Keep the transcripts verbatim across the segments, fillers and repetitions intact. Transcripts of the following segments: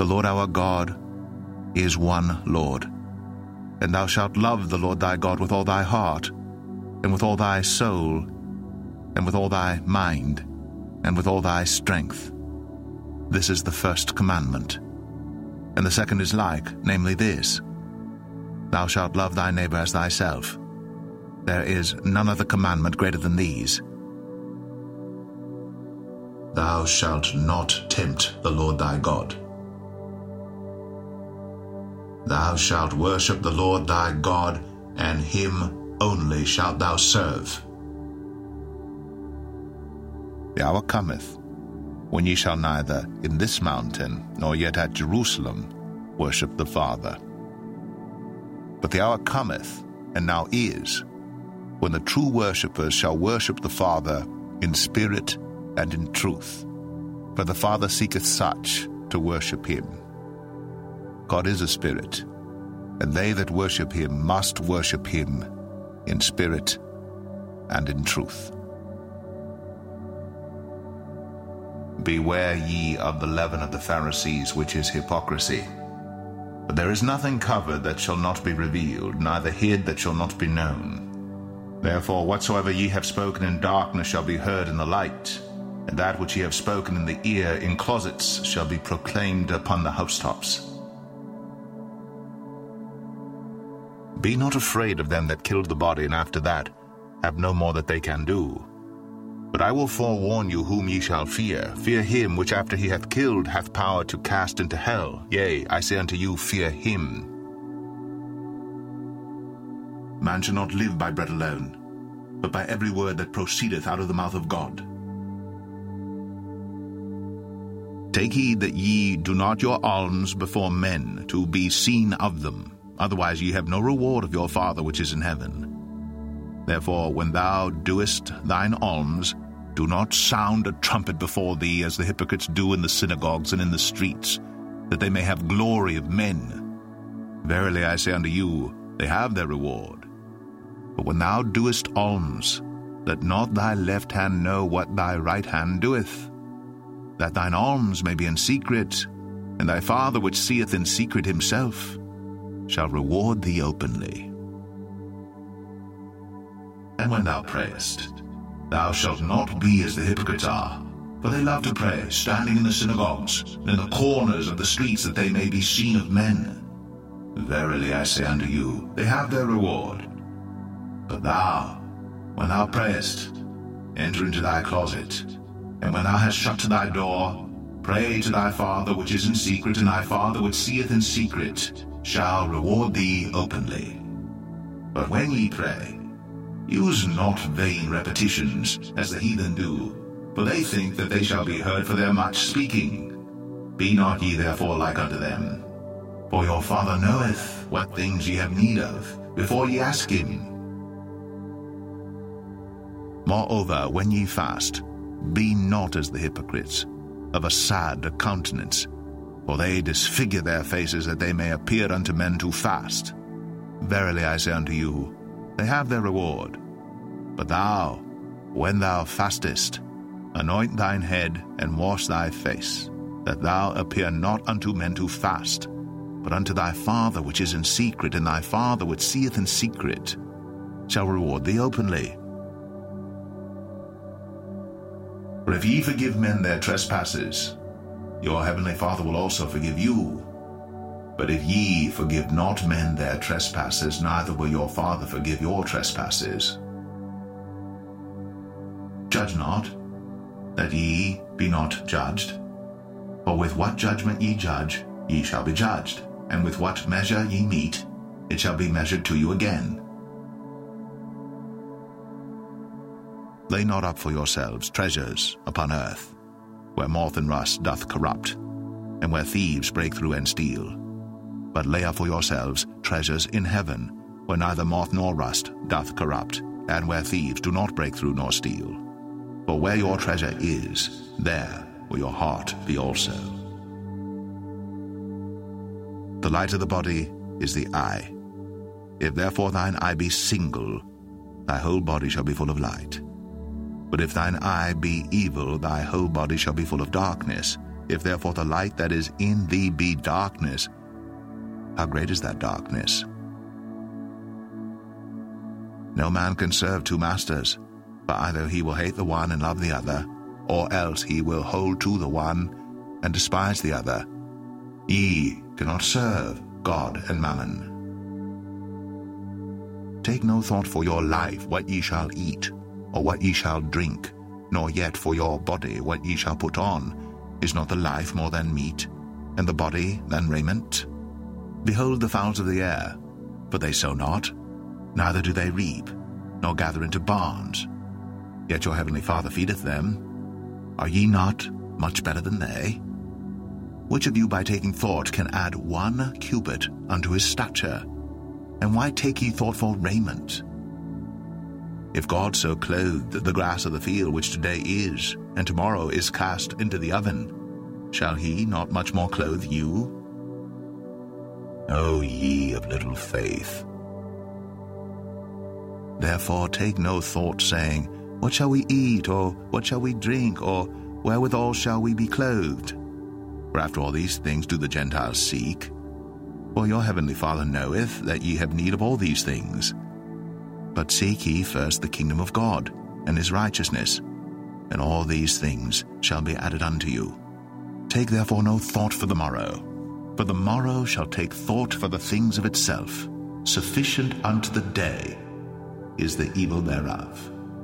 The Lord our God is one Lord. And thou shalt love the Lord thy God with all thy heart, and with all thy soul, and with all thy mind, and with all thy strength. This is the first commandment. And the second is like, namely this: Thou shalt love thy neighbor as thyself. There is none other commandment greater than these. Thou shalt not tempt the Lord thy God. Thou shalt worship the Lord thy God, and him only shalt thou serve. The hour cometh, when ye shall neither in this mountain, nor yet at Jerusalem, worship the Father. But the hour cometh, and now is, when the true worshippers shall worship the Father in spirit and in truth. For the Father seeketh such to worship him. God is a spirit, and they that worship him must worship him in spirit and in truth. Beware ye of the leaven of the Pharisees, which is hypocrisy. For there is nothing covered that shall not be revealed, neither hid that shall not be known. Therefore whatsoever ye have spoken in darkness shall be heard in the light, and that which ye have spoken in the ear in closets shall be proclaimed upon the housetops. Be not afraid of them that killed the body, and after that have no more that they can do. But I will forewarn you whom ye shall fear. Fear him which after he hath killed hath power to cast into hell. Yea, I say unto you, fear him. Man shall not live by bread alone, but by every word that proceedeth out of the mouth of God. Take heed that ye do not your alms before men, to be seen of them. Otherwise ye have no reward of your Father which is in heaven. Therefore, when thou doest thine alms, do not sound a trumpet before thee, as the hypocrites do in the synagogues and in the streets, that they may have glory of men. Verily I say unto you, they have their reward. But when thou doest alms, let not thy left hand know what thy right hand doeth, that thine alms may be in secret, and thy Father which seeth in secret himself shall reward thee openly. And when thou prayest, thou shalt not be as the hypocrites are, for they love to pray, standing in the synagogues, and in the corners of the streets, that they may be seen of men. Verily I say unto you, they have their reward. But thou, when thou prayest, enter into thy closet, and when thou hast shut to thy door, pray to thy Father which is in secret, and thy Father which seeth in secret shall reward thee openly. But when ye pray, use not vain repetitions, as the heathen do, for they think that they shall be heard for their much speaking. Be not ye therefore like unto them, for your Father knoweth what things ye have need of, before ye ask him. Moreover, when ye fast, be not as the hypocrites, of a sad countenance, for they disfigure their faces, that they may appear unto men to fast. Verily I say unto you, they have their reward. But thou, when thou fastest, anoint thine head, and wash thy face, that thou appear not unto men to fast, but unto thy Father which is in secret, and thy Father which seeth in secret shall reward thee openly. For if ye forgive men their trespasses, your heavenly Father will also forgive you. But if ye forgive not men their trespasses, neither will your Father forgive your trespasses. Judge not, that ye be not judged. For with what judgment ye judge, ye shall be judged, and with what measure ye mete, it shall be measured to you again. Lay not up for yourselves treasures upon earth, where moth and rust doth corrupt, and where thieves break through and steal. But lay up for yourselves treasures in heaven, where neither moth nor rust doth corrupt, and where thieves do not break through nor steal. For where your treasure is, there will your heart be also. The light of the body is the eye. If therefore thine eye be single, thy whole body shall be full of light. But if thine eye be evil, thy whole body shall be full of darkness. If therefore the light that is in thee be darkness, how great is that darkness? No man can serve two masters, for either he will hate the one and love the other, or else he will hold to the one and despise the other. Ye cannot serve God and mammon. Take no thought for your life, what ye shall eat, or what ye shall drink, nor yet for your body, what ye shall put on. Is not the life more than meat, and the body than raiment? Behold the fowls of the air, for they sow not, neither do they reap, nor gather into barns. Yet your heavenly Father feedeth them. Are ye not much better than they? Which of you by taking thought can add one cubit unto his stature? And why take ye thought for raiment? If God so clothed the grass of the field, which today is, and tomorrow is cast into the oven, shall he not much more clothe you? O ye of little faith! Therefore take no thought, saying, What shall we eat, or what shall we drink, or wherewithal shall we be clothed? For after all these things do the Gentiles seek. For your heavenly Father knoweth that ye have need of all these things. But seek ye first the kingdom of God, and his righteousness, and all these things shall be added unto you. Take therefore no thought for the morrow, for the morrow shall take thought for the things of itself. Sufficient unto the day is the evil thereof.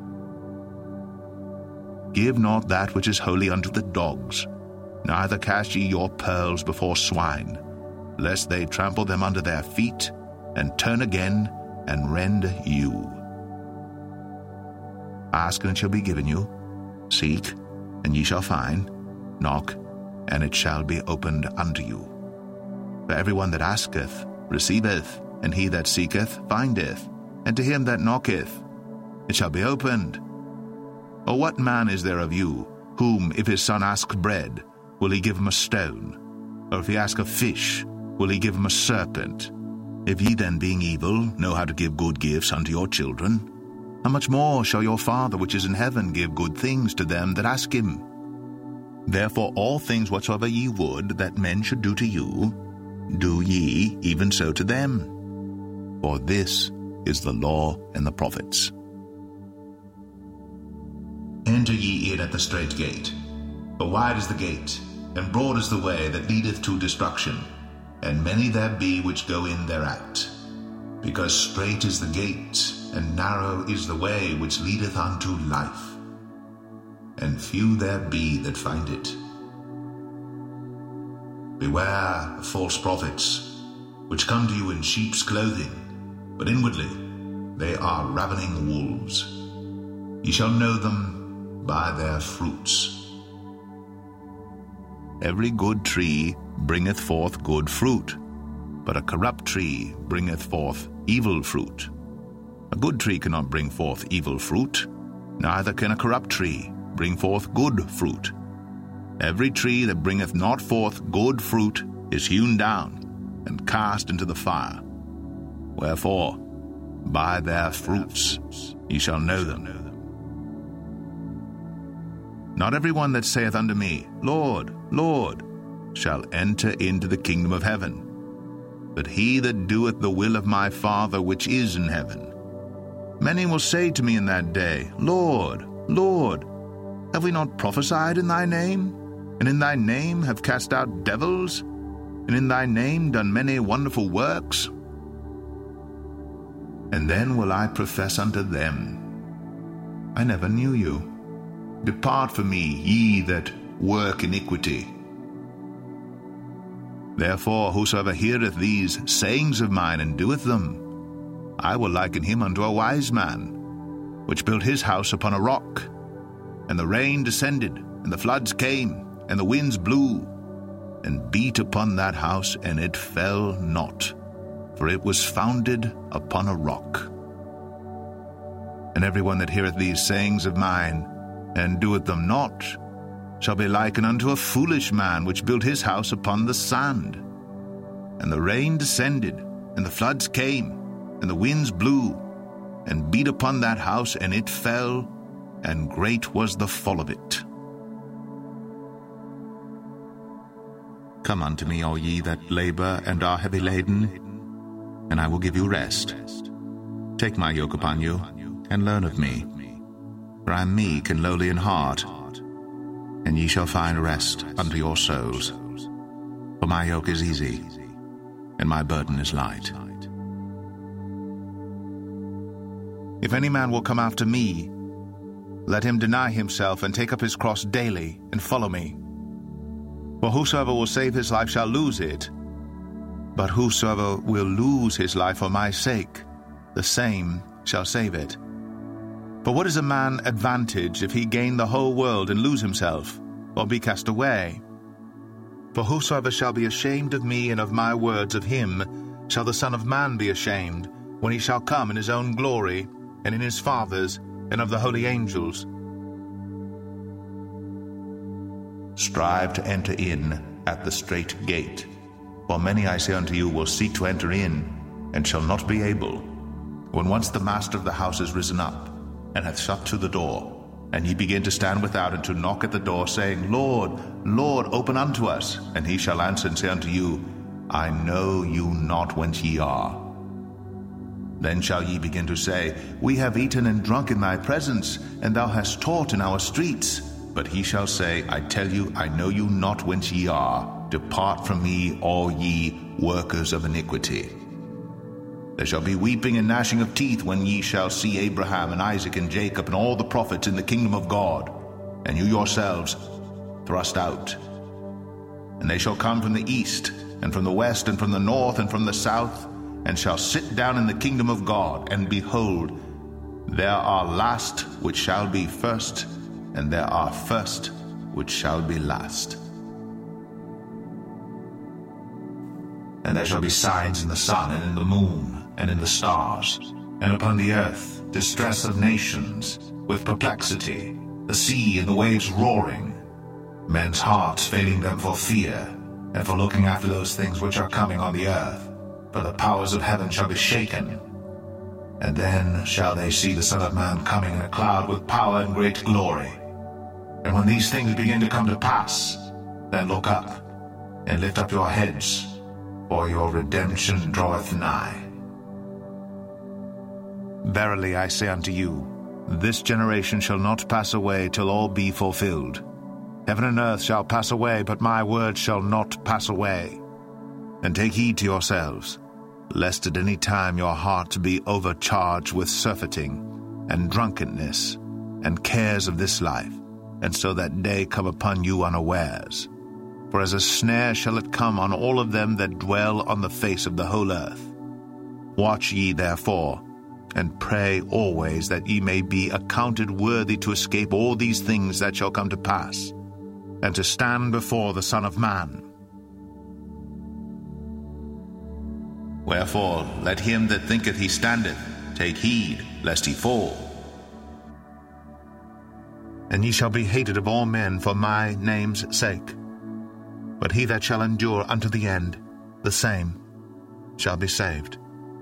Give not that which is holy unto the dogs, neither cast ye your pearls before swine, lest they trample them under their feet, and turn again, and rend you. Ask, and it shall be given you. Seek, and ye shall find. Knock, and it shall be opened unto you. For every one that asketh receiveth, and he that seeketh findeth, and to him that knocketh it shall be opened. Or what man is there of you, whom, if his son ask bread, will he give him a stone? Or if he ask a fish, will he give him a serpent? If ye then, being evil, know how to give good gifts unto your children, how much more shall your Father which is in heaven give good things to them that ask him? Therefore all things whatsoever ye would that men should do to you, do ye even so to them. For this is the law and the prophets. Enter ye in at the strait gate. For wide is the gate, and broad is the way that leadeth to destruction, and many there be which go in thereat. Because strait is the gate, and narrow is the way which leadeth unto life, and few there be that find it. Beware of false prophets, which come to you in sheep's clothing, but inwardly they are ravening wolves. Ye shall know them by their fruits. Every good tree bringeth forth good fruit, but a corrupt tree bringeth forth evil fruit. A good tree cannot bring forth evil fruit, neither can a corrupt tree bring forth good fruit. Every tree that bringeth not forth good fruit is hewn down and cast into the fire. Wherefore, by their fruits ye shall know them. Not every one that saith unto me, Lord, Lord, shall enter into the kingdom of heaven, but he that doeth the will of my Father which is in heaven. Many will say to me in that day, Lord, Lord, have we not prophesied in thy name, and in thy name have cast out devils, and in thy name done many wonderful works? And then will I profess unto them, I never knew you. Depart from me, ye that work iniquity. Therefore whosoever heareth these sayings of mine and doeth them, I will liken him unto a wise man, which built his house upon a rock. And the rain descended, and the floods came, and the winds blew, and beat upon that house, and it fell not, for it was founded upon a rock. And every one that heareth these sayings of mine, and doeth them not, shall be likened unto a foolish man, which built his house upon the sand. And the rain descended, and the floods came, and the winds blew, and beat upon that house, and it fell, and great was the fall of it. Come unto me, all ye that labor and are heavy laden, and I will give you rest. Take my yoke upon you, and learn of me. For I am meek and lowly in heart, and ye shall find rest unto your souls. For my yoke is easy, and my burden is light. If any man will come after me, let him deny himself and take up his cross daily and follow me. For whosoever will save his life shall lose it, but whosoever will lose his life for my sake, the same shall save it. For what is a man advantage if he gain the whole world and lose himself, or be cast away? For whosoever shall be ashamed of me and of my words, of him shall the Son of Man be ashamed, when he shall come in his own glory, and in his Father's, and of the holy angels. Strive to enter in at the strait gate. For many, I say unto you, will seek to enter in, and shall not be able. When once the master of the house is risen up, and hath shut to the door, and ye begin to stand without, and to knock at the door, saying, Lord, Lord, open unto us. And he shall answer and say unto you, I know you not whence ye are. Then shall ye begin to say, We have eaten and drunk in thy presence, and thou hast taught in our streets. But he shall say, I tell you, I know you not whence ye are. Depart from me, all ye workers of iniquity. There shall be weeping and gnashing of teeth when ye shall see Abraham and Isaac and Jacob and all the prophets in the kingdom of God, and you yourselves thrust out. And they shall come from the east, and from the west, and from the north, and from the south, and shall sit down in the kingdom of God. And behold, there are last which shall be first, and there are first which shall be last. And there shall be signs in the sun, and in the moon, and in the stars, and upon the earth distress of nations, with perplexity, the sea and the waves roaring, men's hearts failing them for fear, and for looking after those things which are coming on the earth. For the powers of heaven shall be shaken. And then shall they see the Son of Man coming in a cloud with power and great glory. And when these things begin to come to pass, then look up, and lift up your heads, for your redemption draweth nigh. Verily I say unto you, this generation shall not pass away till all be fulfilled. Heaven and earth shall pass away, but my word shall not pass away. And take heed to yourselves, lest at any time your hearts be overcharged with surfeiting, and drunkenness, and cares of this life, and so that day come upon you unawares. For as a snare shall it come on all of them that dwell on the face of the whole earth. Watch ye therefore, and pray always that ye may be accounted worthy to escape all these things that shall come to pass, and to stand before the Son of Man. Wherefore let him that thinketh he standeth take heed lest he fall. And ye shall be hated of all men for my name's sake. But he that shall endure unto the end, the same shall be saved.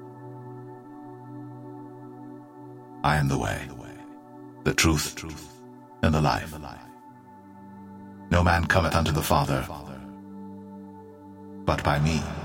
I am the way, the truth, and the life. No man cometh unto the Father but by me.